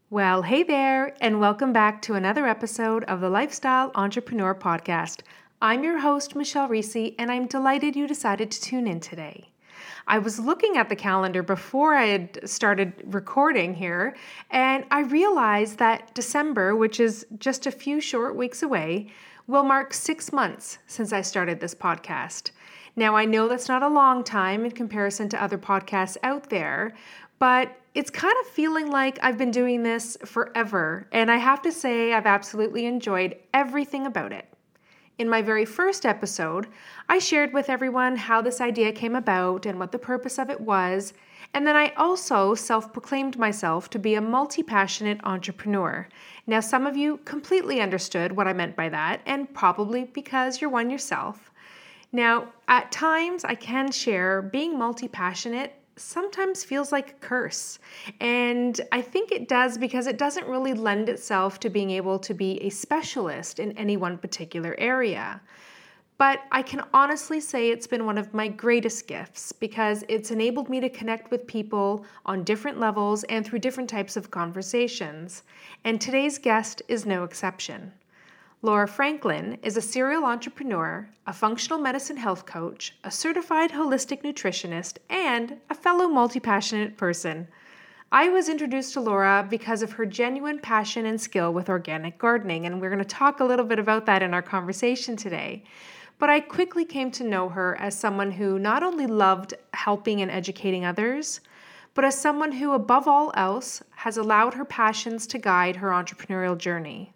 Well, hey there, and welcome back to another episode of the Lifestyle Entrepreneur Podcast. I'm your host, Michelle Reese, and I'm delighted you decided to tune in today. I was looking at the calendar before I had started recording here, and I realized that December, which is just a few short weeks away, will mark 6 months since I started this podcast. Now, I know that's not a long time in comparison to other podcasts out there, but it's kind of feeling like I've been doing this forever, and I have to say I've absolutely enjoyed everything about it. In my very first episode, I shared with everyone how this idea came about and what the purpose of it was, and then I also self-proclaimed myself to be a multi-passionate entrepreneur. Now, some of you completely understood what I meant by that, and probably because you're one yourself. Now, at times I can share being multi-passionate sometimes feels like a curse. And I think it does because it doesn't really lend itself to being able to be a specialist in any one particular area. But I can honestly say it's been one of my greatest gifts because it's enabled me to connect with people on different levels and through different types of conversations. And today's guest is no exception. Laura Franklin is a serial entrepreneur, a functional medicine health coach, a certified holistic nutritionist, and a fellow multi-passionate person. I was introduced to Laura because of her genuine passion and skill with organic gardening, and we're going to talk a little bit about that in our conversation today. But I quickly came to know her as someone who not only loved helping and educating others, but as someone who, above all else, has allowed her passions to guide her entrepreneurial journey.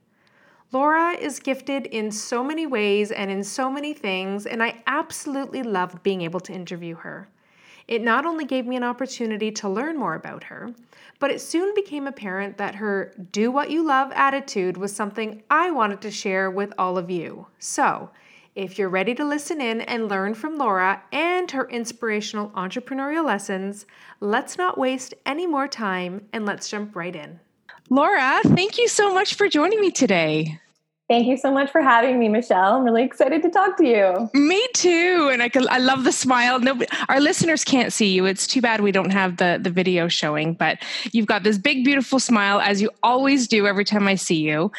Laura is gifted in so many ways and in so many things, and I absolutely loved being able to interview her. It not only gave me an opportunity to learn more about her, but it soon became apparent that her do what you love attitude was something I wanted to share with all of you. So, if you're ready to listen in and learn from Laura and her inspirational entrepreneurial lessons, let's not waste any more time and let's jump right in. Laura, thank you so much for joining me today. Thank you so much for having me, Michelle. I'm really excited to talk to you. Me too. And I love the smile. Our listeners can't see you. It's too bad we don't have the video showing, but you've got this big, beautiful smile, as you always do every time I see you.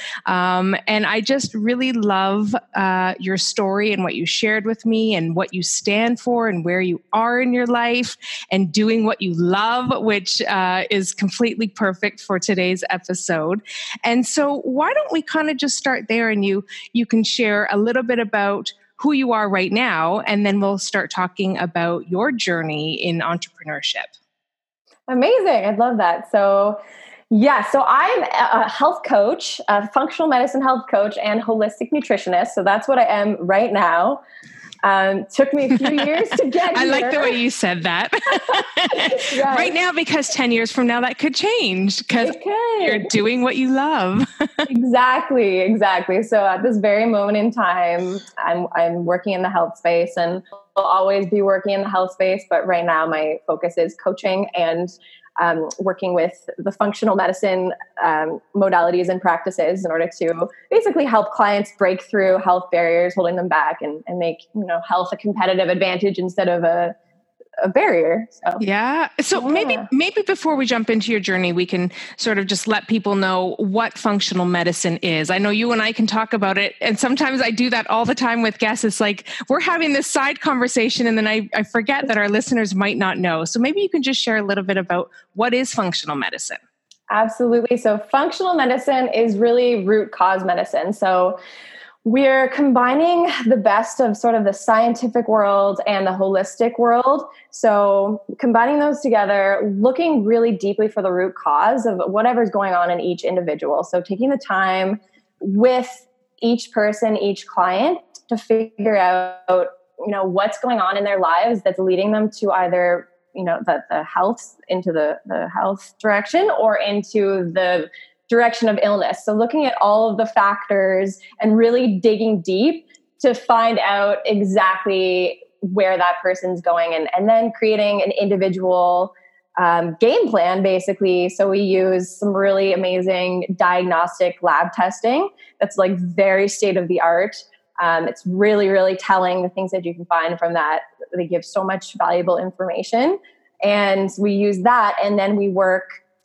And I just really love your story and what you shared with me and what you stand for and where you are in your life and doing what you love, which is completely perfect for today's episode. And so why don't we kind of just start there, and you can share a little bit about who you are right now, and then we'll start talking about your journey in entrepreneurship. Amazing. I'd love that. So I'm a health coach, a functional medicine health coach, and holistic nutritionist. So that's what I am right now. Took me a few years to get here. I like the way you said that. Right. Right now, because 10 years from now, that could change because you're doing what you love. Exactly. So at this very moment in time, I'm working in the health space, and will always be working in the health space. But right now, my focus is coaching and working with the functional medicine modalities and practices in order to basically help clients break through health barriers holding them back and make health a competitive advantage instead of a barrier. So maybe before we jump into your journey, we can sort of just let people know what functional medicine is. I know you and I can talk about it, and sometimes I do that all the time with guests. It's like we're having this side conversation, and then I forget that our listeners might not know. So maybe you can just share a little bit about what is functional medicine. Absolutely. So functional medicine is really root cause medicine. So we're combining the best of sort of the scientific world and the holistic world. So combining those together, looking really deeply for the root cause of whatever's going on in each individual. So taking the time with each person, each client to figure out, what's going on in their lives that's leading them to either, the health into the health direction or into the direction of illness. So looking at all of the factors and really digging deep to find out exactly where that person's going, and then creating an individual game plan, basically. So we use some really amazing diagnostic lab testing that's like very state of the art. It's really, really telling, the things that you can find from that. They give so much valuable information. And we use that, and then we work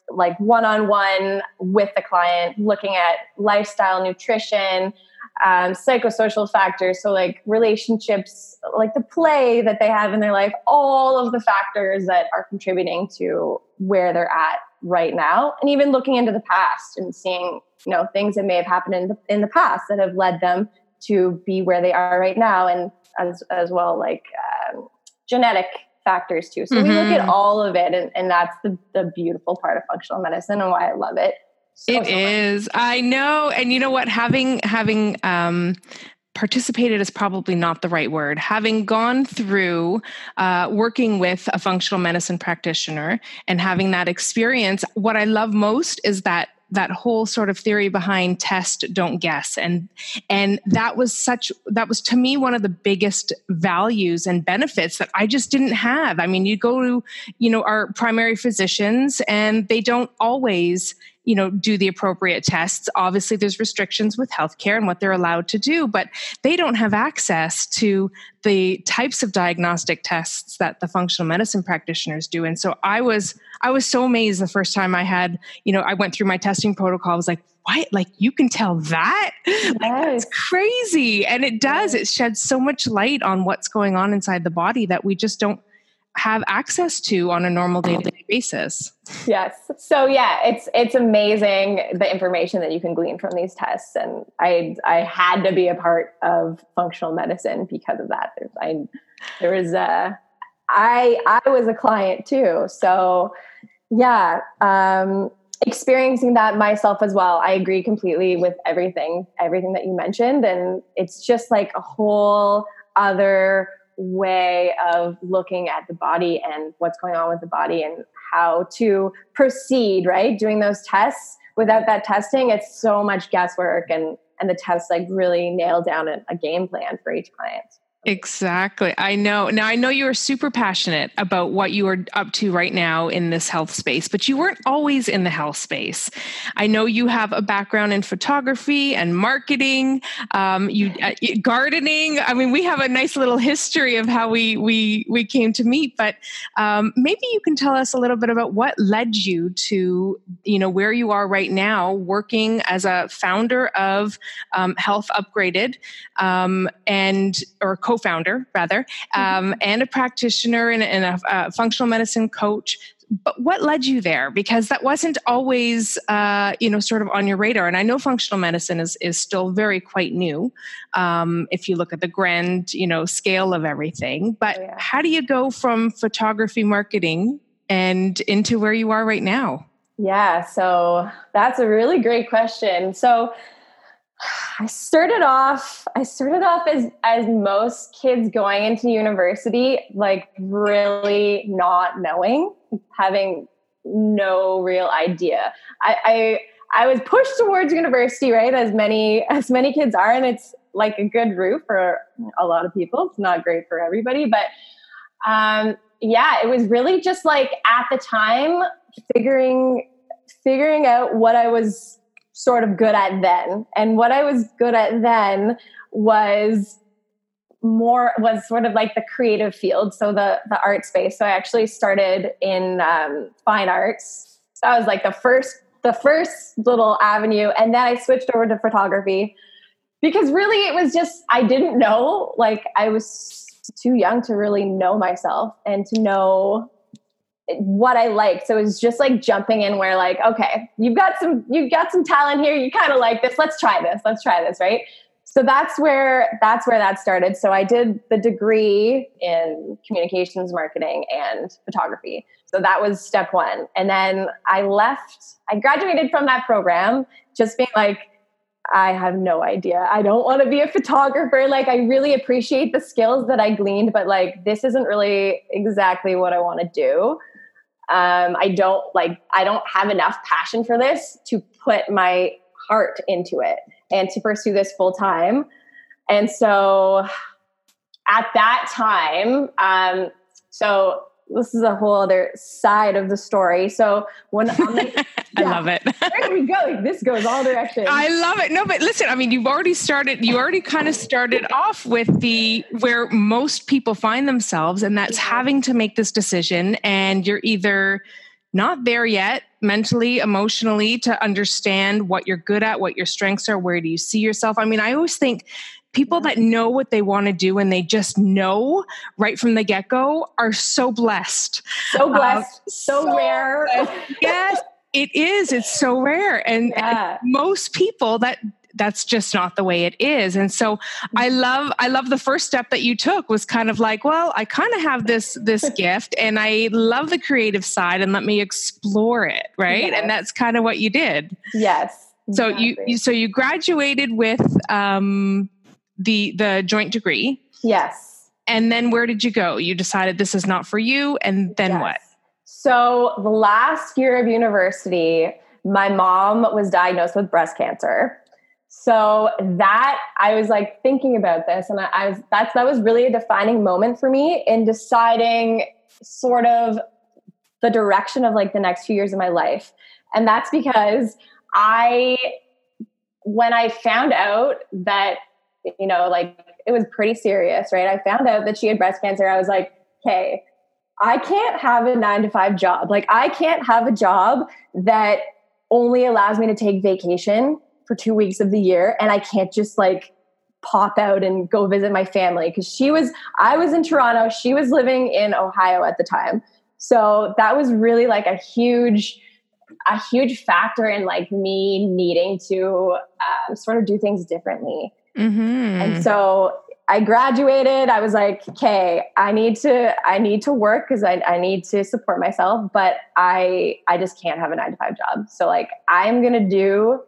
like one-on-one with the client, looking at lifestyle, nutrition, psychosocial factors. So like relationships, like the play that they have in their life, all of the factors that are contributing to where they're at right now. And even looking into the past and seeing, things that may have happened in the past that have led them to be where they are right now. And as well, like genetic factors too. So we look at all of it, and that's the beautiful part of functional medicine and why I love it. It is. I know. And you know what? Having participated is probably not the right word. Having gone through working with a functional medicine practitioner and having that experience, what I love most is that whole sort of theory behind test, don't guess. And that was to me one of the biggest values and benefits that I just didn't have. I mean, you go to, our primary physicians and they don't always, do the appropriate tests. Obviously, there's restrictions with healthcare and what they're allowed to do, but they don't have access to the types of diagnostic tests that the functional medicine practitioners do. And so I was so amazed the first time I had, I went through my testing protocol. I was like, what? Like, you can tell that? Yes. Like, that's crazy. And it does. It sheds so much light on what's going on inside the body that we just don't have access to on a normal day-to-day basis. Yes. So yeah, it's amazing the information that you can glean from these tests. And I had to be a part of functional medicine because of that. I was a client too. So yeah, experiencing that myself as well. I agree completely with everything that you mentioned. And it's just like a whole other way of looking at the body and what's going on with the body and how to proceed, right? Doing those tests. Without that testing, it's so much guesswork, and the tests like really nail down a game plan for each client. Exactly. I know. Now, I know you are super passionate about what you are up to right now in this health space, but you weren't always in the health space. I know you have a background in photography and marketing, gardening. I mean, we have a nice little history of how we came to meet, but maybe you can tell us a little bit about what led you to, where you are right now, working as a founder of Health Upgraded, or co-founder rather, and a practitioner and a functional medicine coach. But what led you there? Because that wasn't always, sort of on your radar. And I know functional medicine is still very quite new, if you look at the grand, scale of everything. But how do you go from photography marketing and into where you are right now? Yeah, so that's a really great question. So I started off as most kids going into university, like really not knowing, having no real idea. I was pushed towards university, right? As many kids are, and it's like a good route for a lot of people. It's not great for everybody, but it was really just like at the time figuring out what I was sort of good at then. And what I was good at then was sort of like the creative field. So the art space. So I actually started in fine arts. So that was like the first little avenue. And then I switched over to photography because really it was just, I didn't know, like I was too young to really know myself and to know what I liked. So it was just like jumping in where like, okay, you've got some talent here. You kind of like this. Let's try this. Right. So that's where that started. So I did the degree in communications marketing and photography. So that was step one. And then I graduated from that program just being like, I have no idea. I don't want to be a photographer. Like, I really appreciate the skills that I gleaned, but like, this isn't really exactly what I want to do. I don't have enough passion for this to put my heart into it and to pursue this full time. And so at that time, so this is a whole other side of the story. So when I'm like, I love it. There we go. This goes all directions. I love it. No, but listen, I mean, you already kind of started off with where most people find themselves, and that's having to make this decision, and you're either not there yet, mentally, emotionally, to understand what you're good at, what your strengths are, where do you see yourself? I mean, I always think people that know what they want to do and they just know right from the get-go are so blessed. So blessed, so rare. Yes, it is. It's so rare. And most people that's just not the way it is. And so I love the first step that you took was kind of like, well, I kind of have this gift and I love the creative side and let me explore it. Right. Yes. And that's kind of what you did. Yes. Exactly. So you graduated with, the joint degree. Yes. And then where did you go? You decided this is not for you. And then what? So the last year of university, my mom was diagnosed with breast cancer. So that I was like thinking about this, and that was really a defining moment for me in deciding sort of the direction of like the next few years of my life. And that's because when I found out that, you know, like it was pretty serious, right? I found out that she had breast cancer. I was like, okay, I can't have a 9-to-5 job. Like I can't have a job that only allows me to take vacation for 2 weeks of the year. And I can't just like pop out and go visit my family. Cause I was in Toronto. She was living in Ohio at the time. So that was really like a huge factor in like me needing to sort of do things differently. Mm-hmm. And so I graduated. I was like, okay, I need to work because I need to support myself, but I just can't have a 9-to-5 job. So like, I'm going to do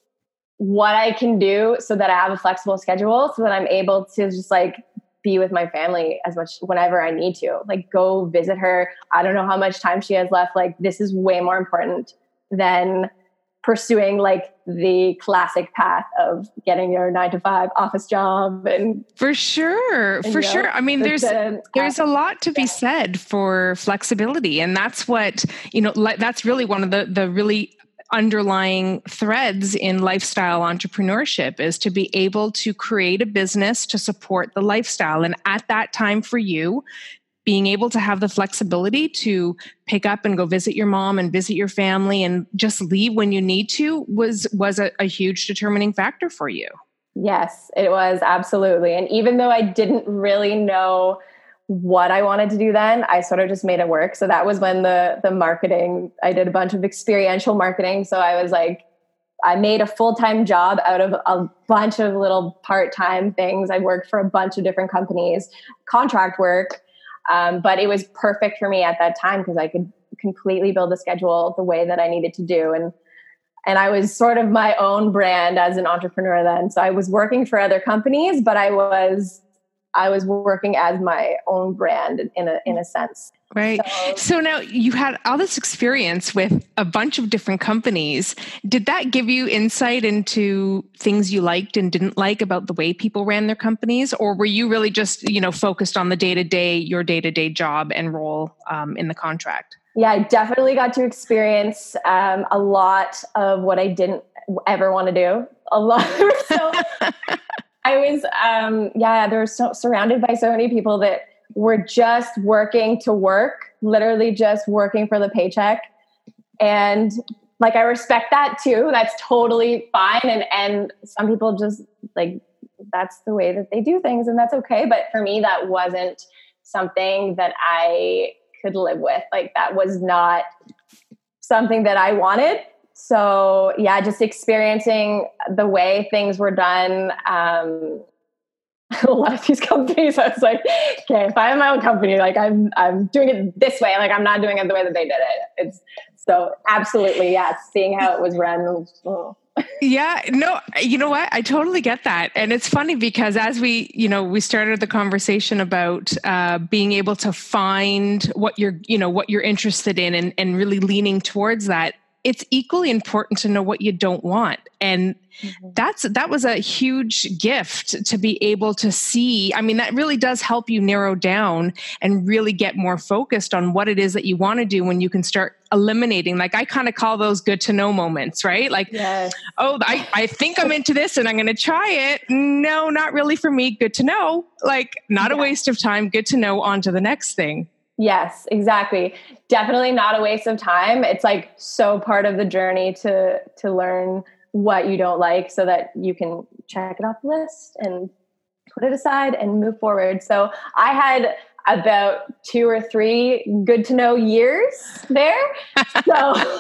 what I can do so that I have a flexible schedule so that I'm able to just like be with my family as much whenever I need to, like go visit her. I don't know how much time she has left. Like this is way more important than pursuing like the classic path of getting your 9-to-5 office job. And for sure. I mean, there's a lot to be said for flexibility. And that's what, you know, that's really one of the really underlying threads in lifestyle entrepreneurship is to be able to create a business to support the lifestyle. And at that time for you, being able to have the flexibility to pick up and go visit your mom and visit your family and just leave when you need to was a huge determining factor for you. Yes, it was absolutely. And even though I didn't really know what I wanted to do then, I sort of just made it work. So that was when the marketing, I did a bunch of experiential marketing. So I was like, I made a full-time job out of a bunch of little part-time things. I worked for a bunch of different companies, contract work. But it was perfect for me at that time because I could completely build a schedule the way that I needed to do. And I was sort of my own brand as an entrepreneur then. So I was working for other companies, but I was working as my own brand in a sense. Right. So now you had all this experience with a bunch of different companies. Did that give you insight into things you liked and didn't like about the way people ran their companies? Or were you really just, you know, focused on your day-to-day job and role in the contract? Yeah, I definitely got to experience a lot of what I didn't ever want to do. A lot. So I was, they were so surrounded by so many people that were just working to work, literally just working for the paycheck. And like, I respect that too. That's totally fine. And some people just like, that's the way that they do things and that's okay. But for me, that wasn't something that I could live with. Like that was not something that I wanted. So yeah, just experiencing the way things were done. A lot of these companies, I was like, okay, if I have my own company, like I'm doing it this way. Like I'm not doing it the way that they did it. It's so absolutely, yeah. Seeing how it was run. Yeah, no, you know what? I totally get that. And it's funny because as we started the conversation about being able to find what you're interested in and really leaning towards that, it's equally important to know what you don't want. And that was a huge gift to be able to see. I mean, that really does help you narrow down and really get more focused on what it is that you want to do when you can start eliminating. Like I kind of call those good to know moments, right? Like, yes. Oh, I think I'm into this and I'm going to try it. No, not really for me. Good to know. Like not a waste of time. Good to know. On to the next thing. Yes, exactly. definitely not a waste of time. It's like so part of the journey to learn what you don't like so that you can check it off the list and put it aside and move forward. So I had about 2 or 3 good to know years there. So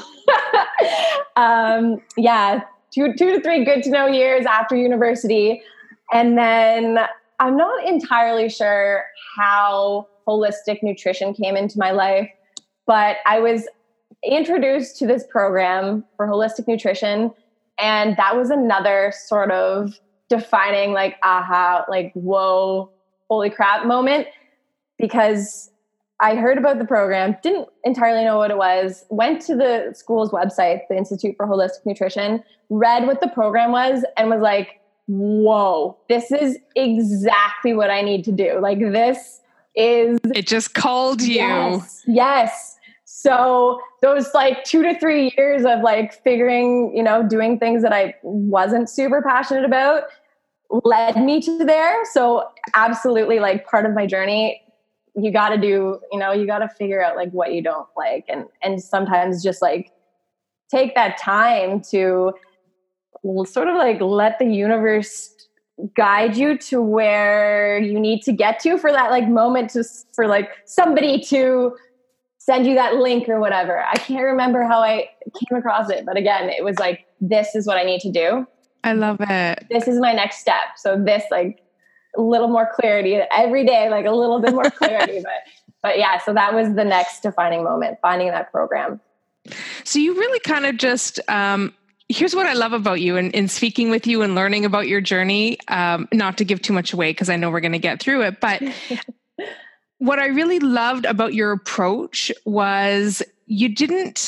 yeah, 2 to 3 good to know years after university. And then I'm not entirely sure how holistic nutrition came into my life, but I was introduced to this program for holistic nutrition. And that was another sort of defining like, aha, like, whoa, holy crap moment. Because I heard about the program, didn't entirely know what it was, went to the school's website, the Institute for Holistic Nutrition, read what the program was, and was like, whoa, this is exactly what I need to do. Like, this is... It just called you. Yes. So those like 2 to 3 years of like figuring, doing things that I wasn't super passionate about led me to there. So absolutely, like, part of my journey, you got to do, you got to figure out like what you don't like. And sometimes just like take that time to sort of like let the universe guide you to where you need to get to for that like moment, for like somebody to send you that link or whatever. I can't remember how I came across it, but again, it was like, this is what I need to do. I love it. This is my next step. So this, like, a little more clarity every day, like a little bit more clarity. But yeah, so that was the next defining moment, finding that program. So you really kind of just, here's what I love about you in speaking with you and learning about your journey, not to give too much away because I know we're going to get through it, but what I really loved about your approach was you didn't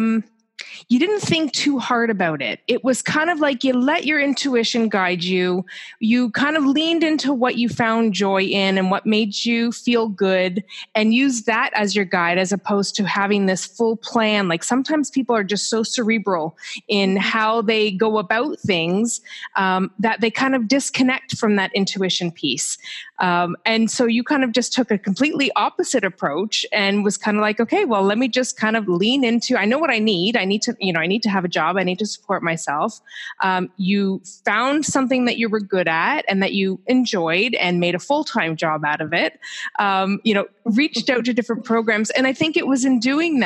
think too hard about it. It was kind of like you let your intuition guide you. You kind of leaned into what you found joy in and what made you feel good and used that as your guide as opposed to having this full plan. Like sometimes people are just so cerebral in how they go about things that they kind of disconnect from that intuition piece. And so you kind of just took a completely opposite approach and was kind of like, okay, well, let me just kind of lean into, I know what I need. I need to have a job. I need to support myself. You found something that you were good at and that you enjoyed and made a full-time job out of it. Reached out to different programs. And I think it was in doing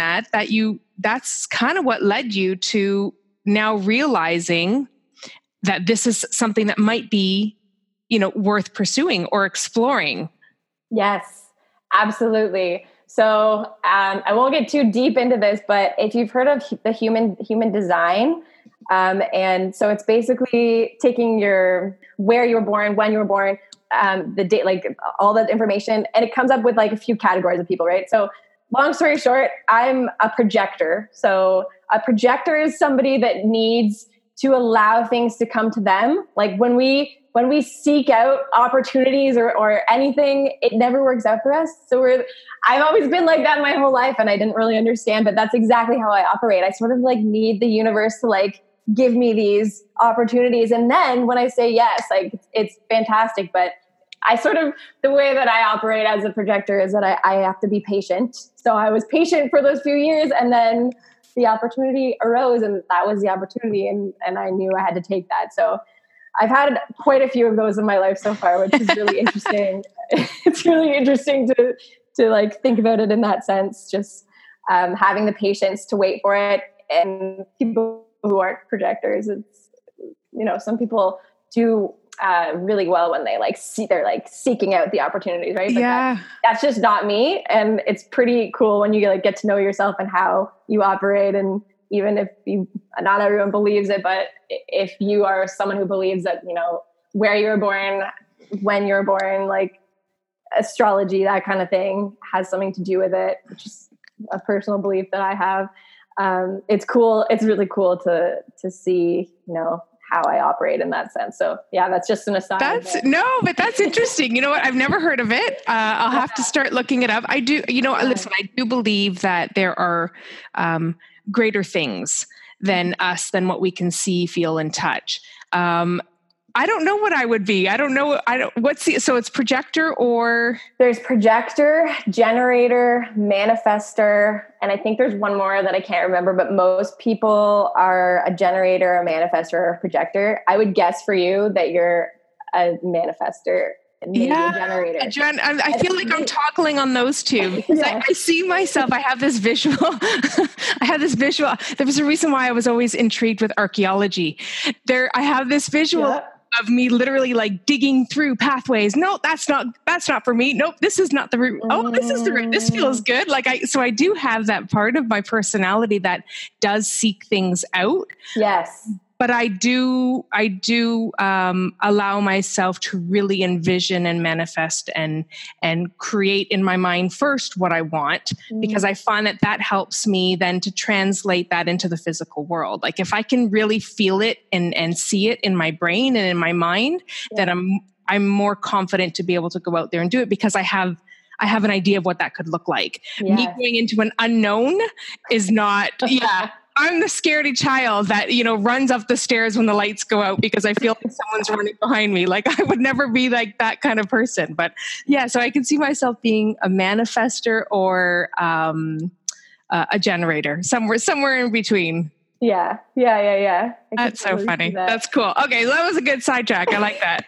that's kind of what led you to now realizing that this is something that might be, worth pursuing or exploring. Yes, absolutely. So I won't get too deep into this, but if you've heard of the human design, and so it's basically taking where you were born, when you were born, the date, like all that information, and it comes up with like a few categories of people, right? So long story short, I'm a projector. So a projector is somebody that needs to allow things to come to them. Like when we seek out opportunities or anything, it never works out for us. So I've always been like that my whole life and I didn't really understand, but that's exactly how I operate. I sort of like need the universe to like give me these opportunities. And then when I say yes, like it's fantastic. But I sort of, the way that I operate as a projector is that I have to be patient. So I was patient for those few years and then the opportunity arose and that was the opportunity. And I knew I had to take that. So I've had quite a few of those in my life so far, which is really interesting. It's really interesting to like think about it in that sense, just having the patience to wait for it. And people who aren't projectors, it's, some people do really well when they're like seeking out the opportunities, right? But yeah. That's just not me. And it's pretty cool when you get to know yourself and how you operate. And even if not everyone believes it, but if you are someone who believes that, where you were born, when you were born, like astrology, that kind of thing has something to do with it, which is a personal belief that I have. It's cool. It's really cool to see, how I operate in that sense. So yeah, that's just an aside. But that's interesting. You know what? I've never heard of it. I'll have to start looking it up. I do, listen, I do believe that there are greater things than us, than what we can see, feel, and touch. I don't know what I would be. So it's projector or? There's projector, generator, manifester, and I think there's one more that I can't remember, but most people are a generator, a manifester, or a projector. I would guess for you that you're a manifester. Maybe a generator. I feel like I'm toggling on those two because I see myself. I have this visual. There was a reason why I was always intrigued with archaeology. I have this visual of me literally like digging through pathways. No, that's not for me. Nope, this is not the route. Oh, this is the route. This feels good. So I do have that part of my personality that does seek things out. Yes. But I do allow myself to really envision and manifest and create in my mind first what I want, because I find that helps me then to translate that into the physical world. Like if I can really feel it and see it in my brain and in my mind, then I'm more confident to be able to go out there and do it because I have an idea of what that could look like. Yes. Me going into an unknown is not, I'm the scaredy child that, runs up the stairs when the lights go out because I feel like someone's running behind me. Like I would never be like that kind of person. But so I can see myself being a manifester or a generator, somewhere in between. Yeah. That's so funny. That's cool. Okay, that was a good sidetrack. I like that.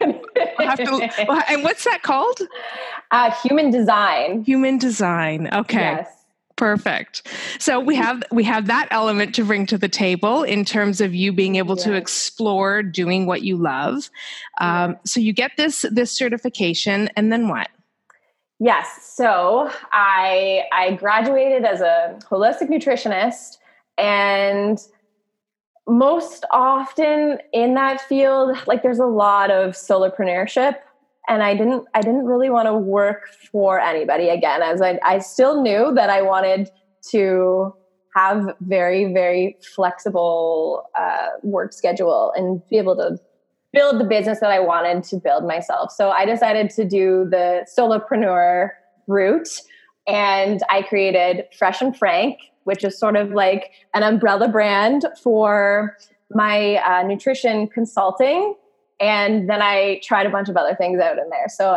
And what's that called? Human design. Human design. Okay. Yes. Perfect. So we have that element to bring to the table in terms of you being able to explore doing what you love. So you get this certification, and then what? Yes. So I graduated as a holistic nutritionist, and most often in that field, like there's a lot of solopreneurship. And I didn't really want to work for anybody again, as I still knew that I wanted to have very, very flexible work schedule and be able to build the business that I wanted to build myself. So I decided to do the solopreneur route, and I created Fresh and Frank, which is sort of like an umbrella brand for my nutrition consulting. And then I tried a bunch of other things out in there. So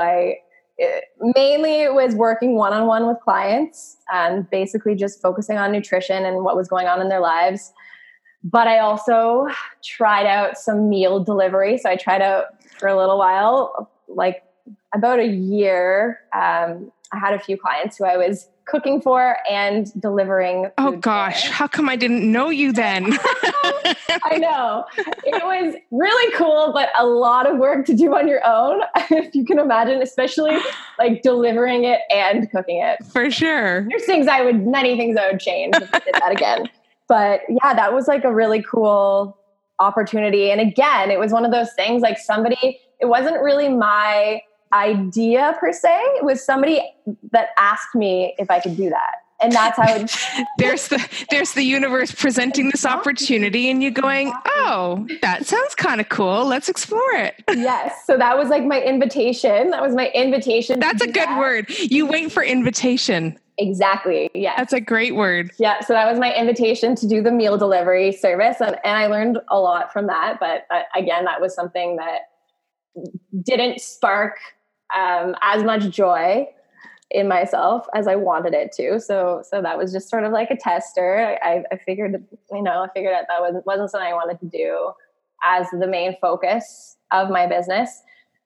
mainly it was working one-on-one with clients and basically just focusing on nutrition and what was going on in their lives. But I also tried out some meal delivery. So I tried out for a little while, like about a year. I had a few clients who I was cooking for and delivering. Oh gosh, how come I didn't know you then? I know. It was really cool, but a lot of work to do on your own, if you can imagine, especially like delivering it and cooking it. For sure. There's many things I would change if I did that again. But yeah, that was like a really cool opportunity. And again, it was one of those things like it wasn't really my idea per se. It was somebody that asked me if I could do that. And that's how there's the universe presenting this opportunity and you going, oh, that sounds kind of cool. Let's explore it. Yes. So that was like my invitation. That was my invitation. That's a good word. You wait for invitation. Exactly. Yeah. That's a great word. Yeah. So that was my invitation to do the meal delivery service. And I learned a lot from that. But again, that was something that didn't spark as much joy in myself as I wanted it to. So that was just sort of like a tester. I figured out that wasn't something I wanted to do as the main focus of my business.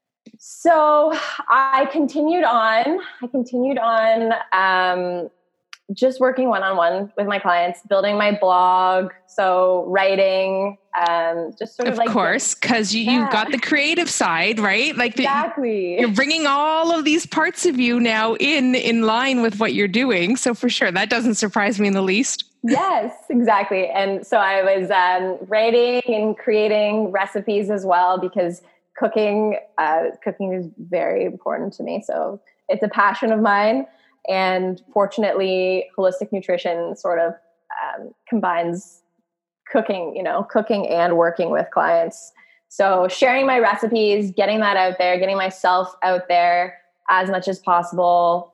So I continued on just working one-on-one with my clients, building my blog. So writing, just sort of like, of course, because you've got the creative side, right? Like exactly. You're bringing all of these parts of you now in line with what you're doing. So for sure, that doesn't surprise me in the least. Yes, exactly. And so I was writing and creating recipes as well, because cooking is very important to me. So it's a passion of mine. And fortunately, holistic nutrition sort of combines cooking and working with clients. So sharing my recipes, getting that out there, getting myself out there as much as possible.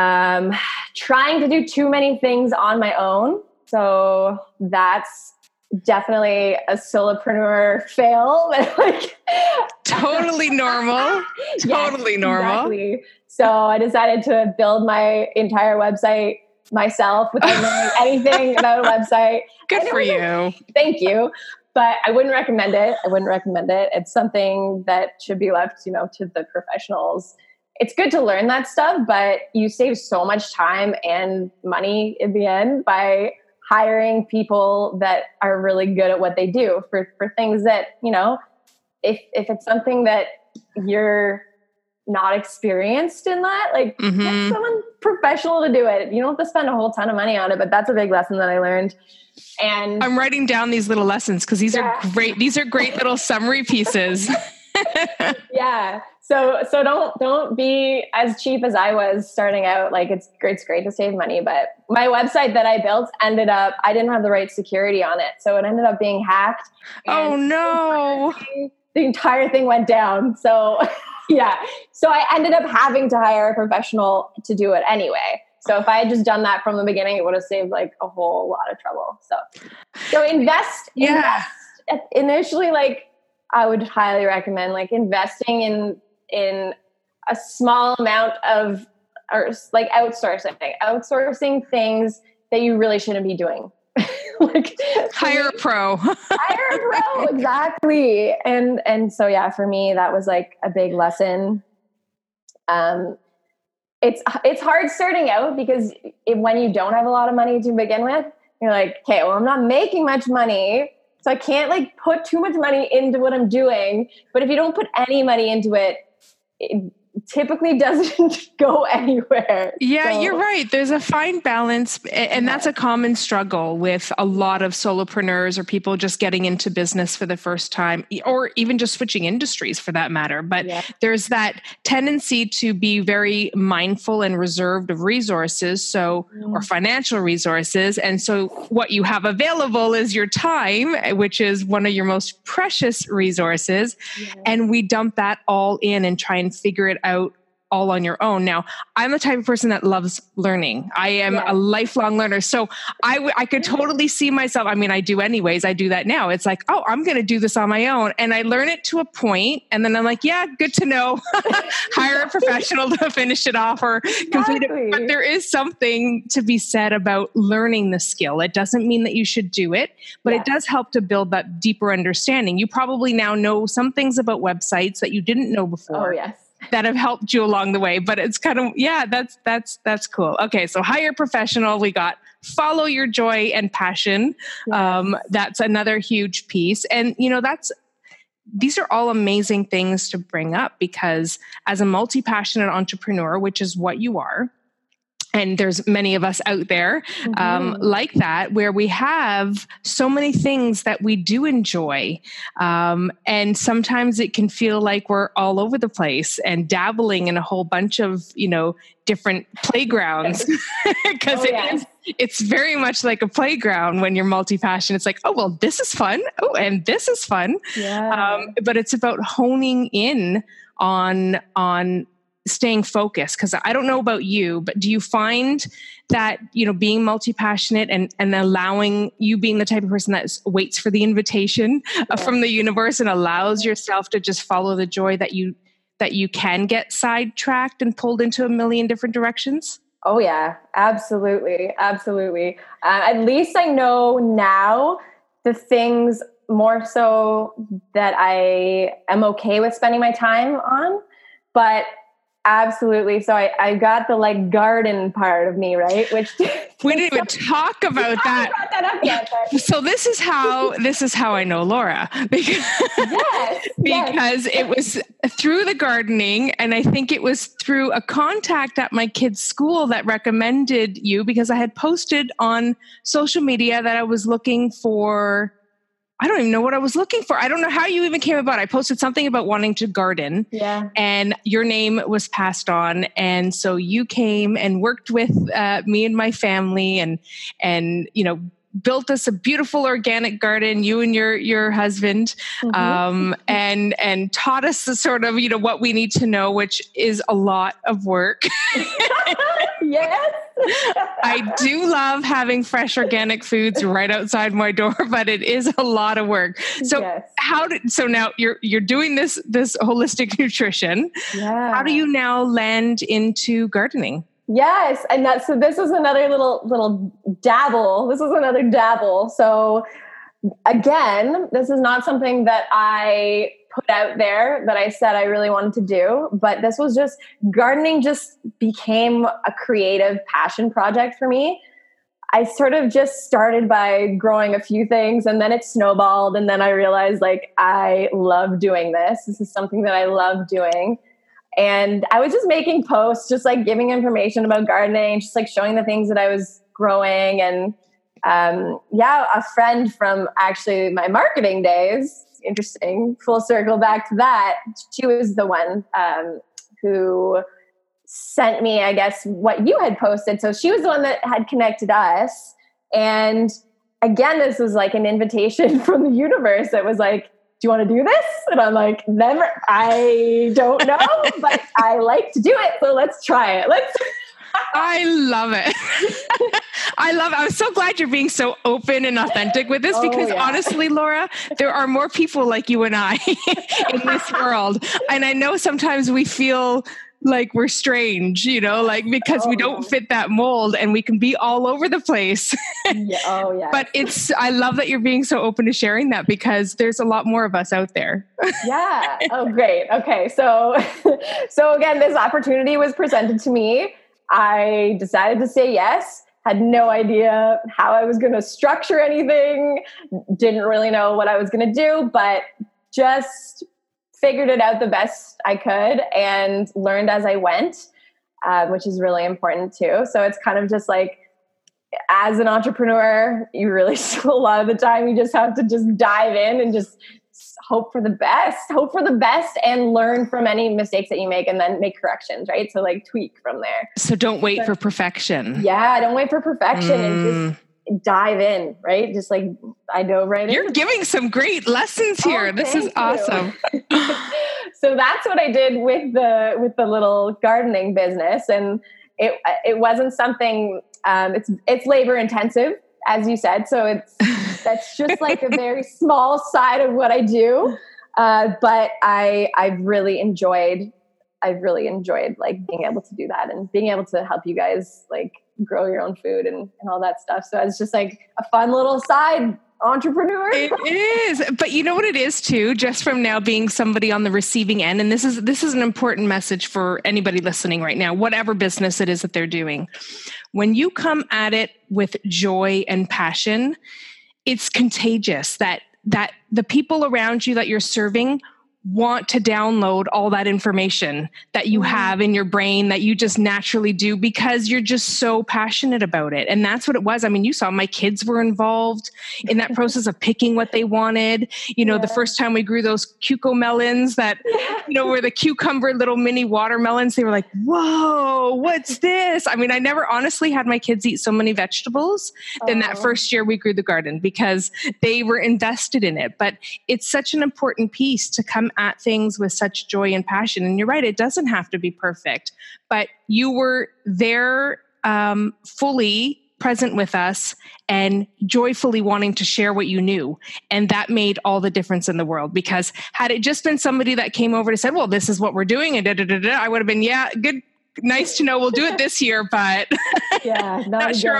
Trying to do too many things on my own. So that's definitely a solopreneur fail. Like, totally normal. Totally normal. Exactly. So I decided to build my entire website myself without knowing anything about a website. Good for you. Thank you. But I wouldn't recommend it. It's something that should be left, to the professionals. It's good to learn that stuff, but you save so much time and money in the end by hiring people that are really good at what they do for things that, if it's something that you're not experienced in that, like get someone professional to do it. You don't have to spend a whole ton of money on it, but that's a big lesson that I learned. And I'm writing down these little lessons because these are great. These are great little summary pieces. Yeah. So don't be as cheap as I was starting out. Like it's great to save money, but my website that I built I didn't have the right security on it. So it ended up being hacked. Oh no. The entire thing went down. So yeah. So I ended up having to hire a professional to do it anyway. So if I had just done that from the beginning, it would have saved like a whole lot of trouble. So invest initially, like I would highly recommend like investing in a small amount of, or like outsourcing things that you really shouldn't be doing. Like hire a pro. Exactly. And so yeah, for me that was like a big lesson. It's hard starting out because when you don't have a lot of money to begin with, you're like, okay, well, I'm not making much money, so I can't like put too much money into what I'm doing. But if you don't put any money into it, it typically doesn't go anywhere. Yeah, you're right. There's a fine balance. And that's a common struggle with a lot of solopreneurs or people just getting into business for the first time, or even just switching industries for that matter. But there's that tendency to be very mindful and reserved of resources, or financial resources. And so what you have available is your time, which is one of your most precious resources. Yeah. And we dump that all in and try and figure it out all on your own. Now, I'm the type of person that loves learning. I am a lifelong learner. So I could totally see myself. I mean, I do anyways. I do that now. It's like, oh, I'm going to do this on my own. And I learn it to a point. And then I'm like, yeah, good to know. Hire a professional to finish it off or complete it. But there is something to be said about learning the skill. It doesn't mean that you should do it, but it does help to build that deeper understanding. You probably now know some things about websites that you didn't know before. Oh, yes. That have helped you along the way, but it's kind of, that's cool. Okay. So hire professional. We got follow your joy and passion. Yes. That's another huge piece. And these are all amazing things to bring up because as a multi-passionate entrepreneur, which is what you are, and there's many of us out there like that, where we have so many things that we do enjoy. And sometimes it can feel like we're all over the place and dabbling in a whole bunch of, different playgrounds. Because it's very much like a playground when you're multi-passionate. It's like, oh, well, this is fun. Oh, and this is fun. Yeah. But it's about honing in on staying focused. Because I don't know about you, but do you find that, being multi-passionate and allowing you being the type of person that waits for the invitation from the universe and allows yourself to just follow the joy that you can get sidetracked and pulled into a million different directions? Oh yeah, absolutely. Absolutely. At least I know now the things more so that I am okay with spending my time on, but absolutely. So I got the garden part of me, right? Which we didn't even talk about that. So this is how I know Laura because it was through the gardening, and I think it was through a contact at my kid's school that recommended you because I had posted on social media that I was looking for. I don't even know what I was looking for. I don't know how you even came about. I posted something about wanting to garden and your name was passed on. And so you came and worked with me and my family and built us a beautiful organic garden, you and your husband, and taught us the sort of, what we need to know, which is a lot of work. Yes. I do love having fresh organic foods right outside my door, but it is a lot of work. So Yes. so now you're doing this holistic nutrition. Yeah. How do you now land into gardening? Yes. And so this is another little dabble. This is another dabble. So again, this is not something that I put out there that I said I really wanted to do, but this was just gardening just became a creative passion project for me. I sort of just started by growing a few things and then it snowballed. And then I realized like, I love doing this. This is something that I love doing. And I was just making posts, just like giving information about gardening, just like showing the things that I was growing. And a friend from actually my marketing days, interesting, full circle back to that. She was the one who sent me, I guess, what you had posted. So she was the one that had connected us. And again, this was like an invitation from the universe that was like, do you want to do this? And I'm like, never, I don't know, but I like to do it. So let's try it. I love it. I'm so glad you're being so open and authentic with this because honestly, Laura, there are more people like you and I in this world. And I know sometimes we feel like we're strange, because we don't fit that mold and we can be all over the place. But I love that you're being so open to sharing that because there's a lot more of us out there. Yeah. Oh, great. Okay. So again, this opportunity was presented to me. I decided to say yes, had no idea how I was going to structure anything, didn't really know what I was going to do, but just figured it out the best I could and learned as I went, which is really important too. So it's kind of just like, as an entrepreneur, you really, a lot of the time, you just have to just dive in and just hope for the best and learn from any mistakes that you make and then make corrections, right? So like tweak from there. So don't wait for perfection. Yeah, don't wait for perfection and just dive in, right? Just like I dove right in. You're giving some great lessons here. This is awesome. So that's what I did with the little gardening business. And it wasn't something, it's labor intensive, as you said. So that's just like a very small side of what I do. But I've really enjoyed like being able to do that and being able to help you guys like grow your own food and all that stuff. So it's just like a fun little side entrepreneur. It is. But you know what it is too, just from now being somebody on the receiving end. And this is an important message for anybody listening right now, whatever business it is that they're doing. When you come at it with joy and passion, it's contagious that the people around you that you're serving want to download all that information that you have in your brain that you just naturally do because you're just so passionate about it. And that's what it was. I mean, you saw my kids were involved in that process of picking what they wanted. The first time we grew those cucomelons that, were the cucumber little mini watermelons, they were like, whoa, what's this? I mean, I never honestly had my kids eat so many vegetables than that first year we grew the garden because they were invested in it. But it's such an important piece to come at things with such joy and passion. And you're right, it doesn't have to be perfect, but you were there fully present with us and joyfully wanting to share what you knew. And that made all the difference in the world because had it just been somebody that came over and said, well, this is what we're doing and I would have been, yeah, good. Nice to know. We'll do it this year, but not sure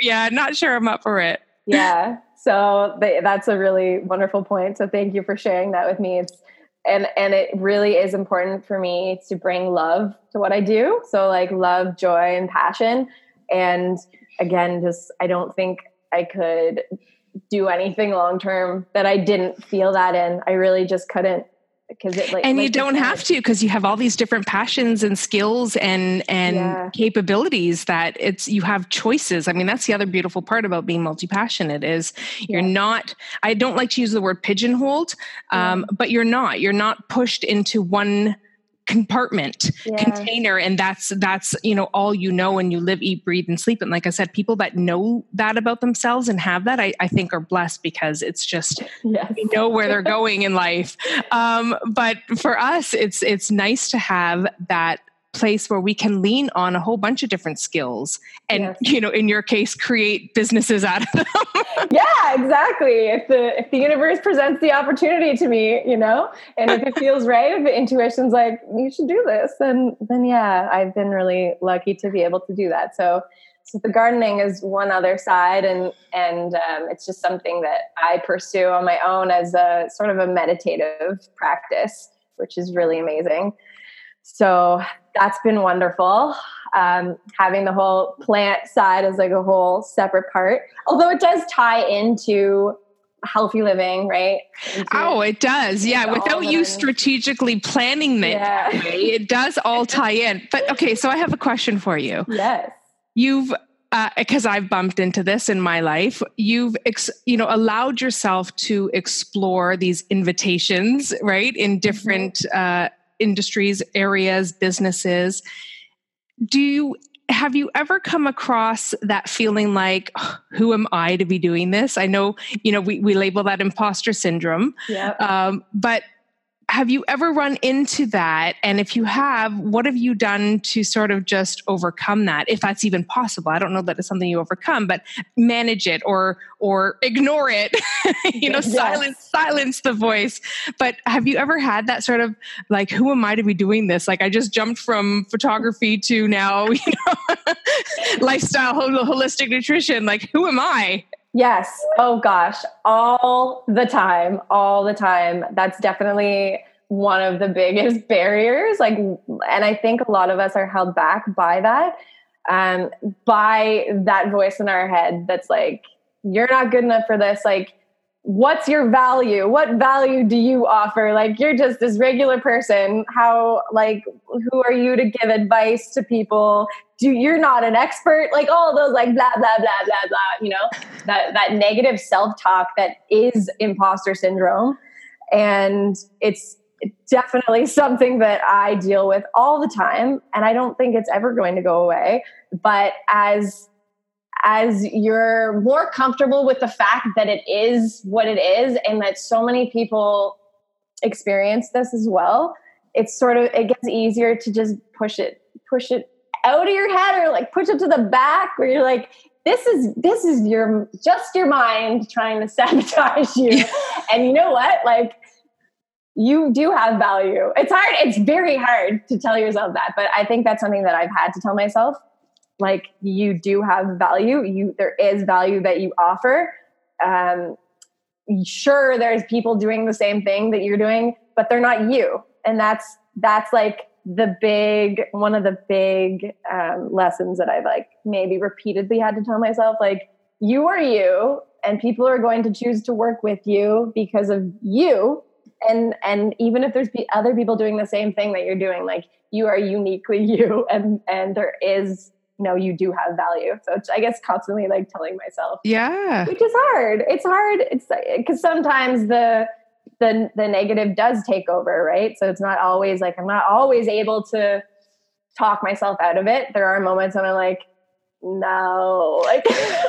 I'm up for it. Yeah. So that's a really wonderful point. So thank you for sharing that with me. And it really is important for me to bring love to what I do. So like love, joy, and passion. And again, I don't think I could do anything long-term that I didn't feel that in. I really just couldn't because you don't have to, because you have all these different passions and skills and capabilities that you have choices. I mean, that's the other beautiful part about being multi-passionate is you're not, I don't like to use the word pigeonholed, but you're not pushed into one compartment container. And that's, all and you live, eat, breathe, and sleep. And like I said, people that know that about themselves and have that, I think are blessed because it's just, they know where they're going in life. But for us, it's nice to have that place where we can lean on a whole bunch of different skills and, Yes. in your case, create businesses out of them. Yeah, exactly. If the universe presents the opportunity to me, and if it feels right, if the intuition's like, you should do this, then yeah, I've been really lucky to be able to do that. So the gardening is one other side, and it's just something that I pursue on my own as a sort of a meditative practice, which is really amazing. So that's been wonderful. Having the whole plant side as like a whole separate part, although it does tie into healthy living, right? It does. Yeah. Without you strategically planning it that way, it does all tie in. But okay, so I have a question for you. Yes. You've, because I've bumped into this in my life, you've, allowed yourself to explore these invitations, right? In different, industries, areas, businesses. Have you ever come across that feeling like, who am I to be doing this? I know, we label that imposter syndrome. Yeah. But have you ever run into that? And if you have, what have you done to sort of just overcome that? If that's even possible. I don't know that it's something you overcome, but manage it or ignore it, silence the voice. But have you ever had that sort of like, who am I to be doing this? Like I just jumped from photography to now, lifestyle, holistic nutrition. Like, who am I? Yes. Oh gosh. All the time. That's definitely one of the biggest barriers. And I think a lot of us are held back by that, by that voice in our head that's like, you're not good enough for this. Like, what's your value? What value do you offer? Like, you're just this regular person. Who are you to give advice to people? You're not an expert, like all those like blah, blah, blah, blah, blah, that negative self-talk that is imposter syndrome. And it's definitely something that I deal with all the time. And I don't think it's ever going to go away. But as you're more comfortable with the fact that it is what it is, and that so many people experience this as well, it gets easier to just push it out of your head, or like push it to the back, where you're like, this is your mind trying to sabotage you. And you know what? Like, you do have value. It's hard. It's very hard to tell yourself that, but I think that's something that I've had to tell myself. Like, you do have value. There is value that you offer. Sure, there's people doing the same thing that you're doing, but they're not you. And that's like one of the big lessons that I've like maybe repeatedly had to tell myself. Like, you are you, and people are going to choose to work with you because of you. And even if there's other people doing the same thing that you're doing, like, you are uniquely you, and there is, you do have value. So I guess constantly like telling myself, which is hard. It's hard. It's because sometimes the negative does take over, right? So it's not always like, I'm not always able to talk myself out of it. There are moments when I'm like, no, like,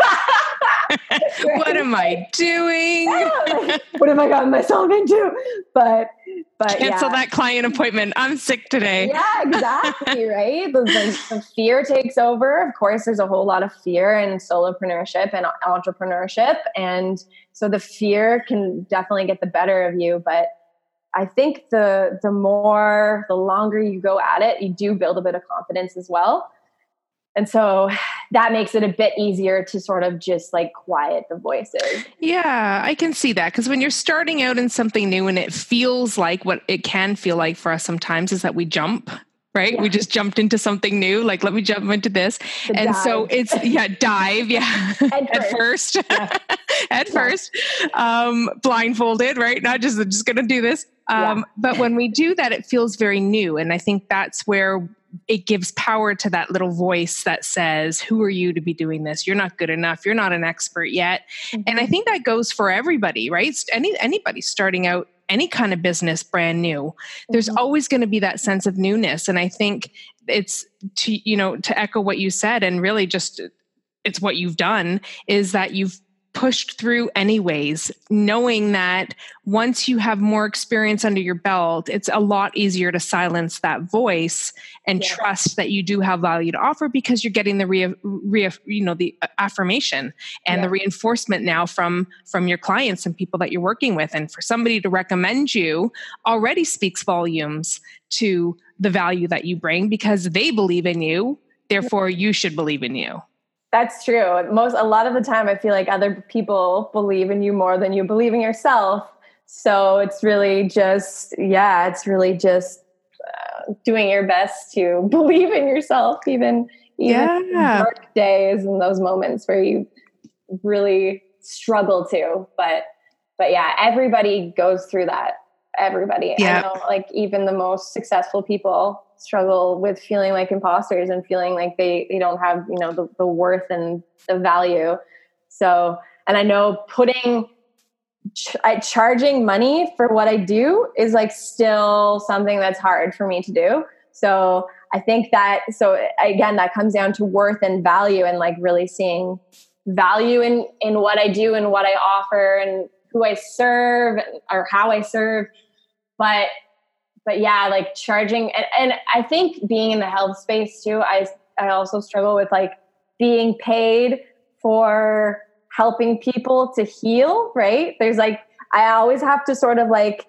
what am I doing? What have I gotten myself into? But cancel that client appointment. I'm sick today. Yeah, exactly. Right. The fear takes over. Of course, there's a whole lot of fear in solopreneurship and entrepreneurship. And so the fear can definitely get the better of you. But I think the longer you go at it, you do build a bit of confidence as well. And so that makes it a bit easier to sort of just like quiet the voices. Yeah, I can see that. Because when you're starting out in something new, and it feels like, what it can feel like for us sometimes is that we jump, right? Yeah. We just jumped into something new. Like, let me jump into this. And dive. So it's, dive. Yeah. At first. Yeah. At first. Blindfolded, right? Not just going to do this. But when we do that, it feels very new. And I think that's where it gives power to that little voice that says, who are you to be doing this? You're not good enough. You're not an expert yet. Mm-hmm. And I think that goes for everybody, right? Anybody starting out any kind of business brand new, there's always going to be that sense of newness. And I think it's to echo what you said, and really just, it's what you've done, is that you've pushed through anyways, knowing that once you have more experience under your belt, it's a lot easier to silence that voice and trust that you do have value to offer, because you're getting the the affirmation and the reinforcement now from your clients and people that you're working with. And for somebody to recommend you already speaks volumes to the value that you bring, because they believe in you. Therefore, you should believe in you. That's true. A lot of the time, I feel like other people believe in you more than you believe in yourself. So it's really just, doing your best to believe in yourself, even in dark days and those moments where you really struggle to. But yeah, everybody goes through that. Everybody. I know, like, even the most successful people struggle with feeling like imposters and feeling like they don't have, the worth and the value. So, and I know charging money for what I do is like still something that's hard for me to do. So I think that comes down to worth and value, and like really seeing value in what I do and what I offer and who I serve or how I serve. But yeah, like charging, and I think being in the health space too, I also struggle with like being paid for helping people to heal, right? There's like, I always have to sort of like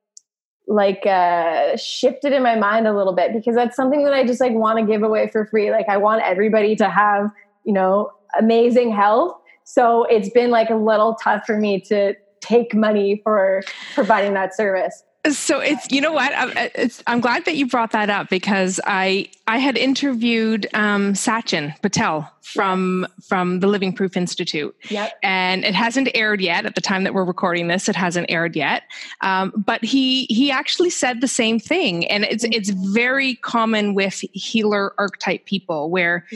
shift it in my mind a little bit, because that's something that I just like want to give away for free. Like I want everybody to have, amazing health. So it's been like a little tough for me to take money for providing that service. So it's, you know what, I'm glad that you brought that up, because I had interviewed Sachin Patel from the Living Proof Institute. Yep. And it hasn't aired yet. At the time that we're recording this, it hasn't aired yet. But he actually said the same thing. And it's very common with healer archetype people where,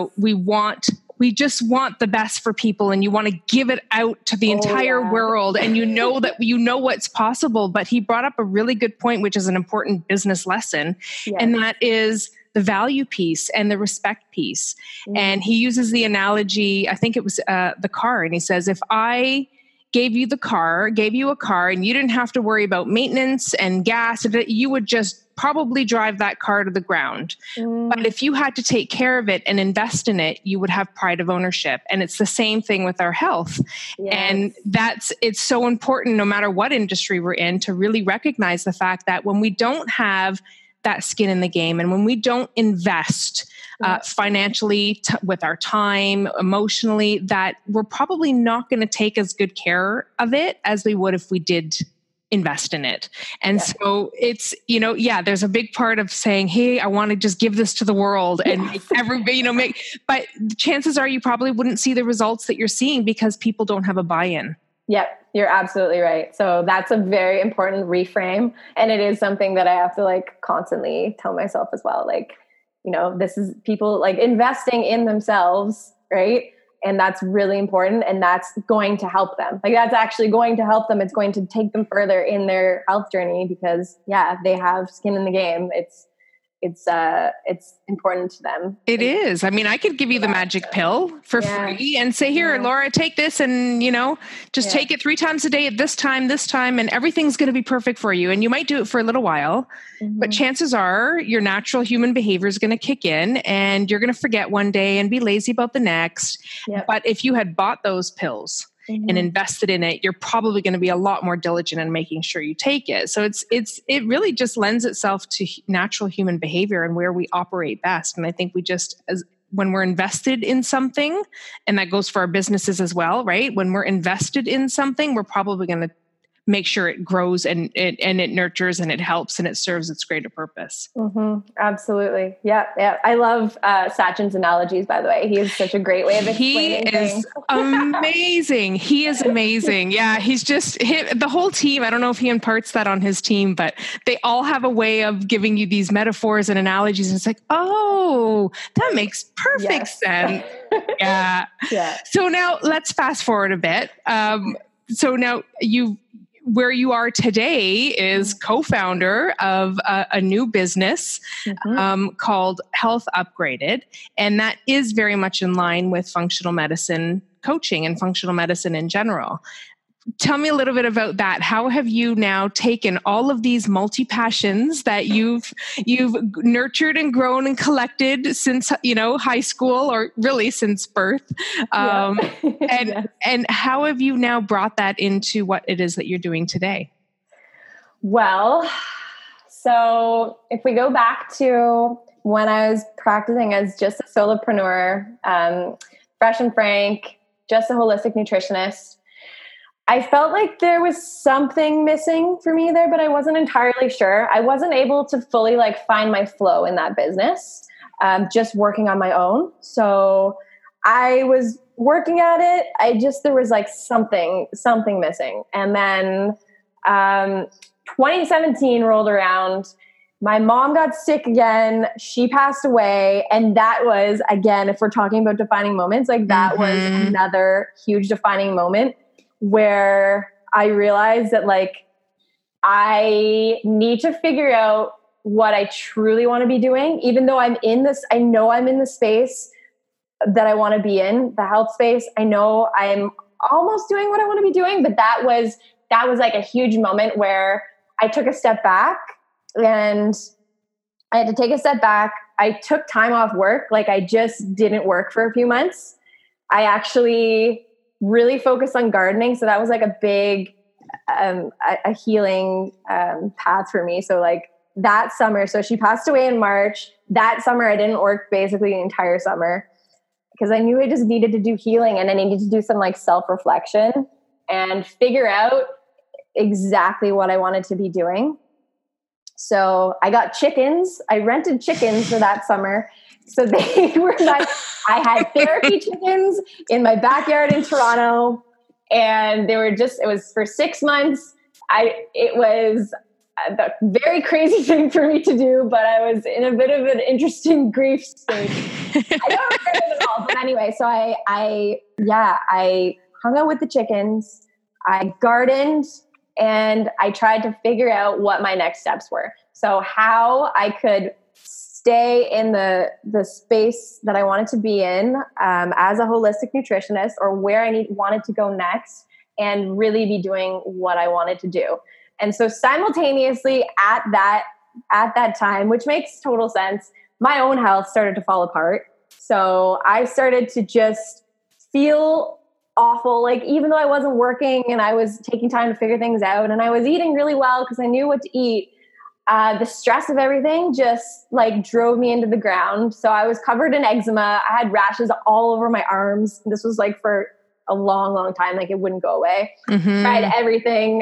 we just want the best for people, and you want to give it out to the entire world, and that what's possible. But he brought up a really good point, which is an important business lesson. Yes. And that is the value piece and the respect piece. And he uses the analogy, I think it was the car. And he says, if I gave you a car and you didn't have to worry about maintenance and gas, you would just probably drive that car to the ground. But if you had to take care of it and invest in it, you would have pride of ownership. And it's the same thing with our health. Yes. And it's so important, no matter what industry we're in, to really recognize the fact that when we don't have that skin in the game, and when we don't invest financially, with our time, emotionally, that we're probably not going to take as good care of it as we would if we did invest in it. And so it's, there's a big part of saying, hey, I want to just give this to the world and make everybody, but the chances are you probably wouldn't see the results that you're seeing because people don't have a buy-in. Yep, you're absolutely right. So that's a very important reframe. And it is something that I have to like constantly tell myself as well. Like, this is people like investing in themselves, right? And that's really important. And that's going to help them. Like that's actually going to help them. It's going to take them further in their health journey because they have skin in the game. It's important to them. It is. I mean, I could give you the magic pill for free and say, here, Laura, take this and, just take it 3 times a day at this time, and everything's going to be perfect for you. And you might do it for a little while, but chances are your natural human behavior is going to kick in and you're going to forget one day and be lazy about the next. Yep. But if you had bought those pills and invested in it, you're probably going to be a lot more diligent in making sure you take it. So it really just lends itself to natural human behavior and where we operate best. And I think when we're invested in something, and that goes for our businesses as well, right? When we're invested in something, we're probably going to make sure it grows and it nurtures and it helps and it serves its greater purpose. Absolutely. Yeah. I love Sachin's analogies, by the way. He is such a great way of explaining things. He is amazing. He is amazing. Yeah. He's just the whole team. I don't know if he imparts that on his team, but they all have a way of giving you these metaphors and analogies. And it's like, oh, that makes perfect sense. Yeah. So now let's fast forward a bit. So now where you are today is co-founder of a new business called Health Upgraded. And that is very much in line with functional medicine coaching and functional medicine in general. Tell me a little bit about that. How have you now taken all of these multi-passions that you've nurtured and grown and collected since, high school, or really since birth? Yes. And how have you now brought that into what it is that you're doing today? Well, so if we go back to when I was practicing as just a solopreneur, fresh and frank, just a holistic nutritionist, I felt like there was something missing for me there, but I wasn't entirely sure. I wasn't able to fully find my flow in that business, just working on my own. So I was working at it. There was something missing. And then 2017 rolled around. My mom got sick again. She passed away. And that was, again, if we're talking about defining moments, that was another huge defining moment, where I realized that I need to figure out what I truly want to be doing, even though I know I'm in the space that I want to be in, the health space. I know I'm almost doing what I want to be doing, but that was a huge moment where I took a step back, and I had to take a step back. I took time off work. I just didn't work for a few months. I actually really focused on gardening. So that was a big, a healing path for me. So that summer, so she passed away in March. That summer, I didn't work basically the entire summer because I knew I just needed to do healing, and I needed to do some self-reflection and figure out exactly what I wanted to be doing. So I got chickens. I rented chickens for that summer. So they were I had therapy chickens in my backyard in Toronto, and it was for 6 months. It was a very crazy thing for me to do, but I was in a bit of an interesting grief state. I don't regret it at all. But anyway, so I hung out with the chickens. I gardened, and I tried to figure out what my next steps were. So how I could stay in the space that I wanted to be in as a holistic nutritionist, or where I wanted to go next, and really be doing what I wanted to do. And so simultaneously at that time, which makes total sense, my own health started to fall apart. So I started to just feel awful. Even though I wasn't working and I was taking time to figure things out, and I was eating really well because I knew what to eat, the stress of everything just drove me into the ground. So I was covered in eczema. I had rashes all over my arms. This was for a long, long time. It wouldn't go away. Mm-hmm. Tried everything.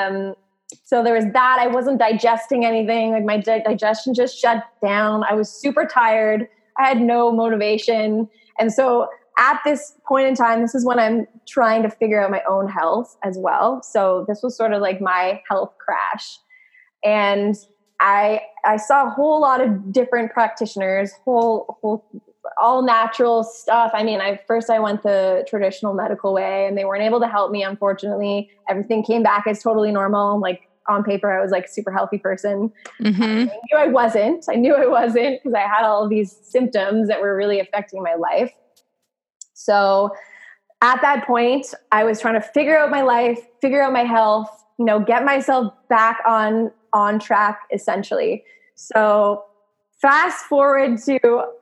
So there was that. I wasn't digesting anything. My digestion just shut down. I was super tired. I had no motivation. And so at this point in time, this is when I'm trying to figure out my own health as well. So this was sort of my health crash. And I saw a whole lot of different practitioners, all natural stuff. I mean, I went the traditional medical way, and they weren't able to help me, unfortunately. Everything came back as totally normal. On paper, I was a super healthy person. Mm-hmm. I knew I wasn't because I had all of these symptoms that were really affecting my life. So at that point, I was trying to figure out my life, figure out my health, get myself back on track, essentially. So fast forward to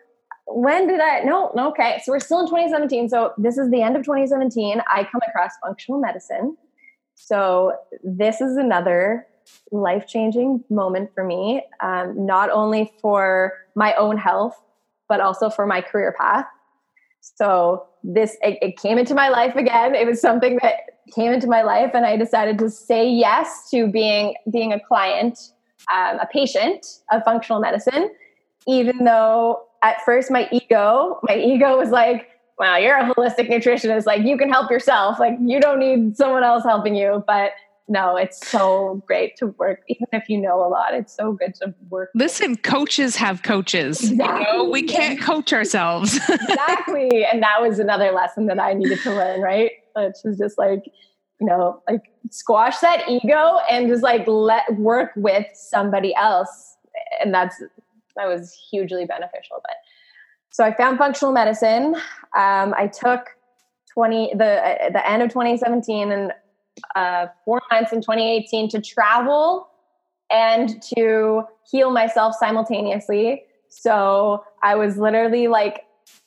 okay. So we're still in 2017. So this is the end of 2017. I come across functional medicine. So this is another life-changing moment for me, not only for my own health, but also for my career path. So it came into my life again. It was something that came into my life, and I decided to say yes to being a client, a patient of functional medicine, even though at first my ego was well, you're a holistic nutritionist. You can help yourself. You don't need someone else helping you. But no, it's so great to work. Even if you know a lot, it's so good to work. Listen, coaches have coaches. Exactly. We can't coach ourselves. Exactly. And that was another lesson that I needed to learn, right? Which was just squash that ego and just let work with somebody else. And that was hugely beneficial. But so I found functional medicine. I took the end of 2017 and 4 months in 2018 to travel and to heal myself simultaneously. So I was literally like,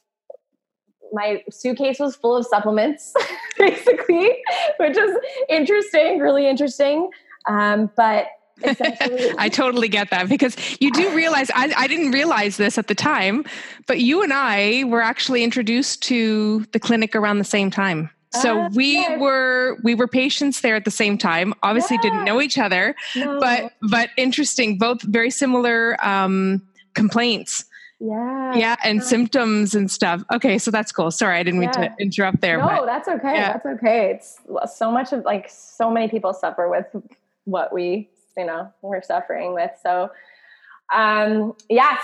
my suitcase was full of supplements, basically, which is interesting, really interesting. But essentially, I totally get that, because you do realize, I didn't realize this at the time, but you and I were actually introduced to the clinic around the same time. So we were patients there at the same time. Obviously didn't know each other, but interesting, both very similar complaints. Yeah. And symptoms and stuff. Okay, so that's cool. Sorry, I didn't mean to interrupt there. No, that's okay. Yeah. That's okay. It's so much of like, so many people suffer with what we're suffering with. So, so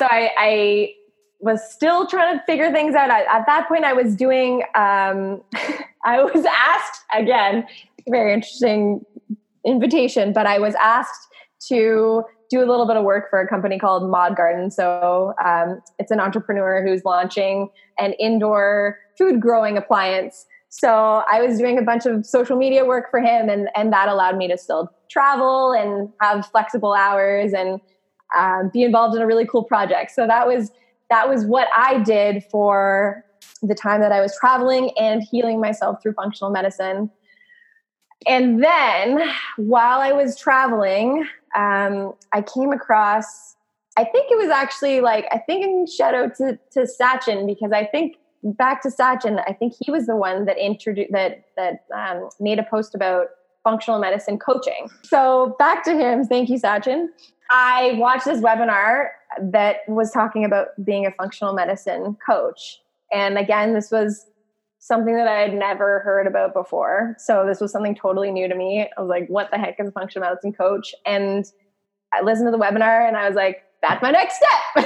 I was still trying to figure things out. At that point I was doing, I was asked, again, very interesting invitation, but I was asked to do a little bit of work for a company called Mod Garden. So it's an entrepreneur who's launching an indoor food growing appliance. So I was doing a bunch of social media work for him, and that allowed me to still travel and have flexible hours and be involved in a really cool project. So that was what I did for the time that I was traveling and healing myself through functional medicine. And then while I was traveling, I came across, I think it was actually shout out to Sachin, because I think back to Sachin, I think he was the one that introduced, that made a post about functional medicine coaching. So back to him. Thank you, Sachin. I watched this webinar that was talking about being a functional medicine coach. And again, this was something that I had never heard about before. So this was something totally new to me. I was like, what the heck is a functional medicine coach? And I listened to the webinar and I was like, that's my next step.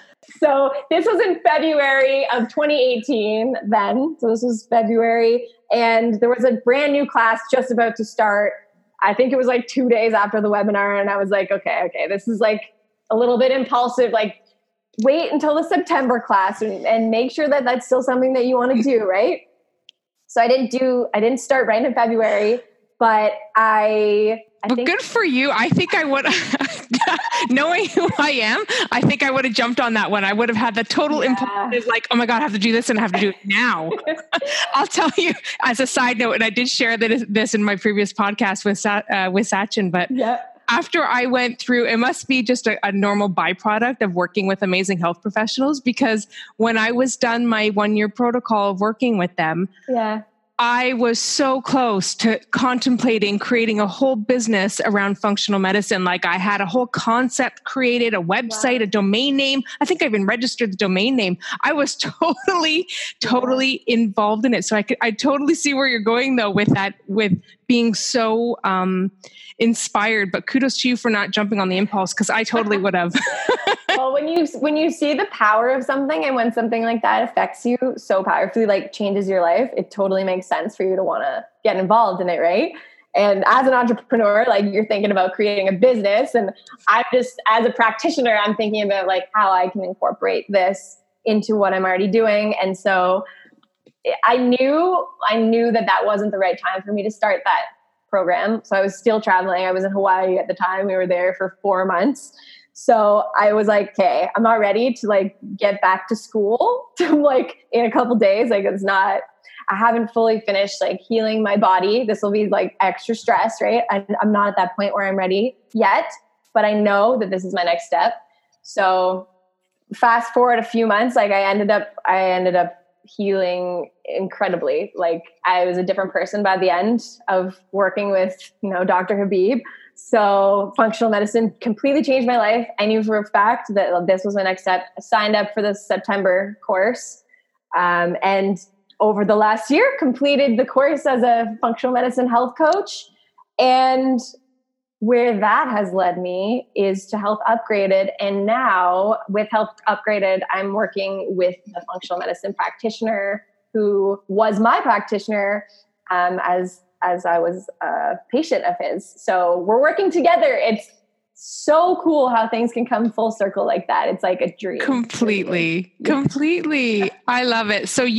So this was in February of 2018 then. So this was February, and there was a brand new class just about to start. I think it was like 2 days after the webinar. And I was like, okay, this is like a little bit impulsive. Like, wait until the September class and make sure that that's still something that you want to do, right? So I didn't start right in February, but I think, good for you. I think I would, knowing who I am, I think I would have jumped on that one. I would have had the total impulse, like, oh my God, I have to do this and I have to do it now. I'll tell you as a side note, and I did share this in my previous podcast with Sachin, but after I went through, it must be just a normal byproduct of working with amazing health professionals, because when I was done my 1-year protocol of working with them, I was so close to contemplating creating a whole business around functional medicine. Like, I had a whole concept created, a website, a domain name. I think I even registered the domain name. I was totally involved in it. So I totally see where you're going though with that, with being so inspired, but kudos to you for not jumping on the impulse, because I totally would have. Well, when you see the power of something, and when something like that affects you so powerfully, like changes your life, it totally makes sense for you to want to get involved in it, right? And as an entrepreneur, like, you're thinking about creating a business, and I'm just, as a practitioner, I'm thinking about like how I can incorporate this into what I'm already doing. And so I knew that wasn't the right time for me to start that program. So I was still traveling. I was in Hawaii at the time. We were there for 4 months. So I was like, okay, I'm not ready to like get back to school to like in a couple days. Like, I haven't fully finished like healing my body. This will be like extra stress, right? I'm not at that point where I'm ready yet, but I know that this is my next step. So fast forward a few months, like I ended up healing incredibly. Like, I was a different person by the end of working with, Dr. Habib. So functional medicine completely changed my life. I knew for a fact that this was my next step. I signed up for the September course. And over the last year, completed the course as a functional medicine health coach. And where that has led me is to Health Upgraded. And now with Health Upgraded, I'm working with a functional medicine practitioner who was my practitioner as I was a patient of his. So we're working together. It's so cool how things can come full circle like that. It's like a dream. Completely. I love it. So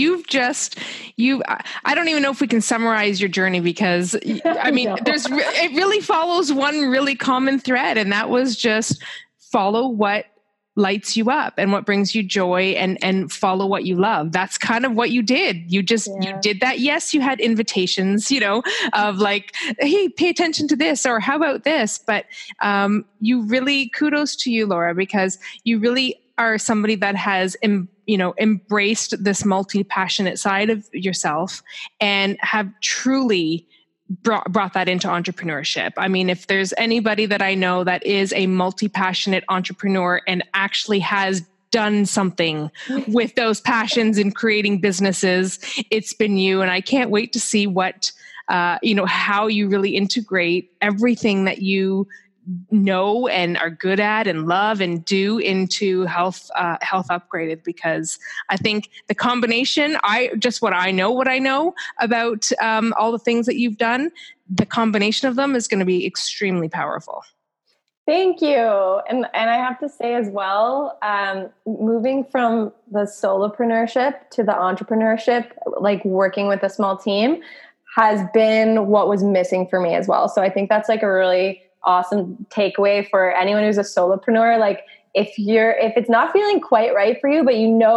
I don't even know if we can summarize your journey, because I mean, it really follows one really common thread, and that was just follow what lights you up and what brings you joy, and follow what you love. That's kind of what you did. You did that. Yes, you had invitations, of like, hey, pay attention to this, or how about this? But you really, kudos to you, Laura, because you really are somebody that has, embraced this multi-passionate side of yourself and have truly brought that into entrepreneurship. I mean, if there's anybody that I know that is a multi-passionate entrepreneur and actually has done something with those passions in creating businesses, it's been you. And I can't wait to see what, how you really integrate everything that you know and are good at and love and do into health upgraded, because I think the combination, what I know about all the things that you've done, the combination of them is going to be extremely powerful. Thank you. And I have to say as well, moving from the solopreneurship to the entrepreneurship, like working with a small team, has been what was missing for me as well. So I think that's like a really awesome takeaway for anyone who's a solopreneur. Like if it's not feeling quite right for you, but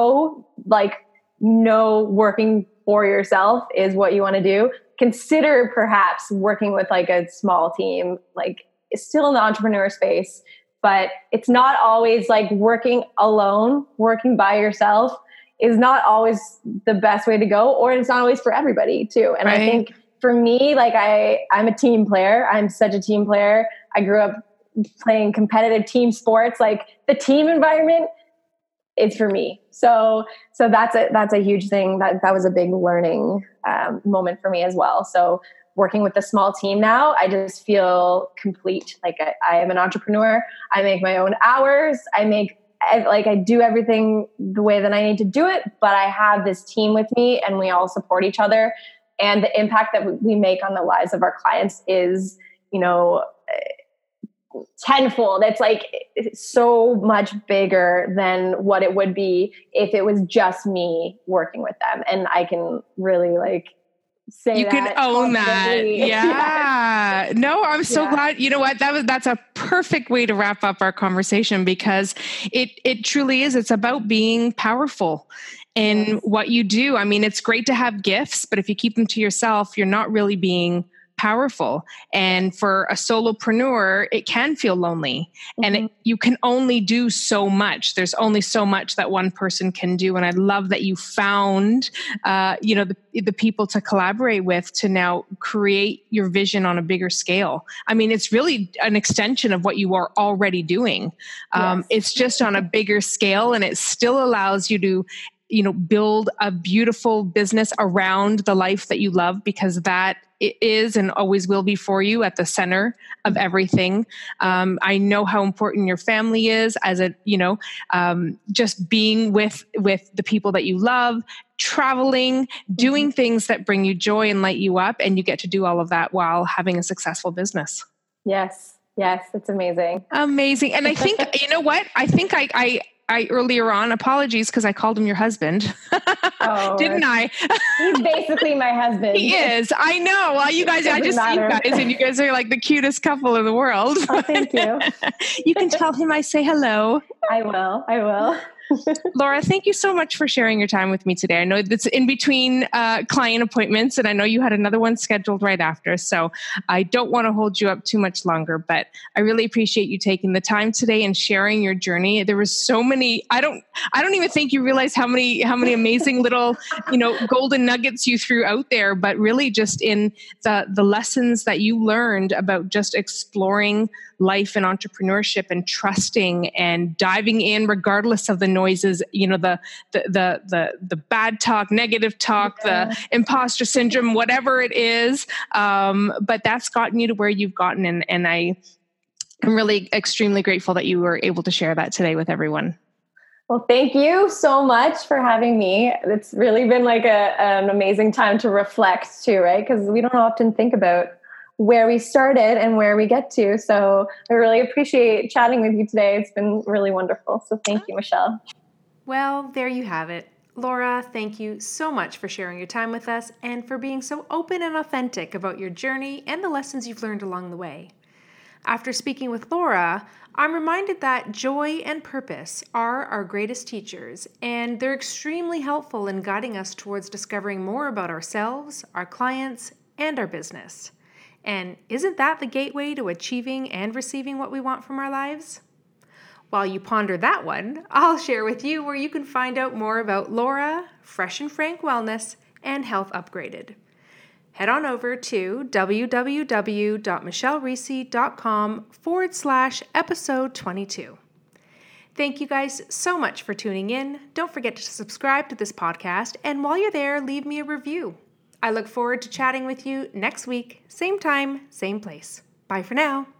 working for yourself is what you want to do, consider perhaps working with like a small team. Like it's still in the entrepreneur space, but it's not always like working alone. Working by yourself is not always the best way to go, or it's not always for everybody too. And right. I think for me, like I'm a team player. I'm such a team player. I grew up playing competitive team sports. Like the team environment is for me. So that's a huge thing. That was a big learning moment for me as well. So working with a small team now, I just feel complete. Like I am an entrepreneur. I make my own hours. I do everything the way that I need to do it, but I have this team with me and we all support each other. And the impact that we make on the lives of our clients is, tenfold. It's like so much bigger than what it would be if it was just me working with them. And I can really say you can own that. Yeah. No, I'm so glad. You know what? That's a perfect way to wrap up our conversation, because it truly is. It's about being powerful in what you do. I mean, it's great to have gifts, but if you keep them to yourself, you're not really being powerful. And for a solopreneur, it can feel lonely, and you can only do so much. There's only so much that one person can do. And I love that you found, the people to collaborate with to now create your vision on a bigger scale. I mean, it's really an extension of what you are already doing. It's just on a bigger scale, and it still allows you to build a beautiful business around the life that you love, because that it is and always will be for you at the center of everything. I know how important your family is just being with the people that you love, traveling, doing things that bring you joy and light you up. And you get to do all of that while having a successful business. Yes. It's amazing. Amazing. And I think, you know what? I think I earlier on, apologies, because I called him your husband. Didn't I? He's basically my husband. He is. I know. Well, you guys, I just see you guys, and you guys are like the cutest couple in the world. Oh, thank you. You can tell him I say hello. I will. Laura, thank you so much for sharing your time with me today. I know it's in between client appointments, and I know you had another one scheduled right after, so I don't want to hold you up too much longer, but I really appreciate you taking the time today and sharing your journey. There was so many, I don't even think you realize how many amazing little, golden nuggets you threw out there, but really just in the lessons that you learned about just exploring life and entrepreneurship and trusting and diving in regardless of the noises, the bad talk, negative talk, the imposter syndrome, whatever it is. But that's gotten you to where you've gotten. And I'm really extremely grateful that you were able to share that today with everyone. Well, thank you so much for having me. It's really been like an amazing time to reflect too, right? Because we don't often think about where we started and where we get to. So I really appreciate chatting with you today. It's been really wonderful. So thank you, Michelle. Well, there you have it. Laura, thank you so much for sharing your time with us and for being so open and authentic about your journey and the lessons you've learned along the way. After speaking with Laura, I'm reminded that joy and purpose are our greatest teachers, and they're extremely helpful in guiding us towards discovering more about ourselves, our clients, and our business. And isn't that the gateway to achieving and receiving what we want from our lives? While you ponder that one, I'll share with you where you can find out more about Laura, Fresh and Frank Wellness, and Health Upgraded. Head on over to www.michellereese.com/episode 22. Thank you guys so much for tuning in. Don't forget to subscribe to this podcast, and while you're there, leave me a review. I look forward to chatting with you next week, same time, same place. Bye for now.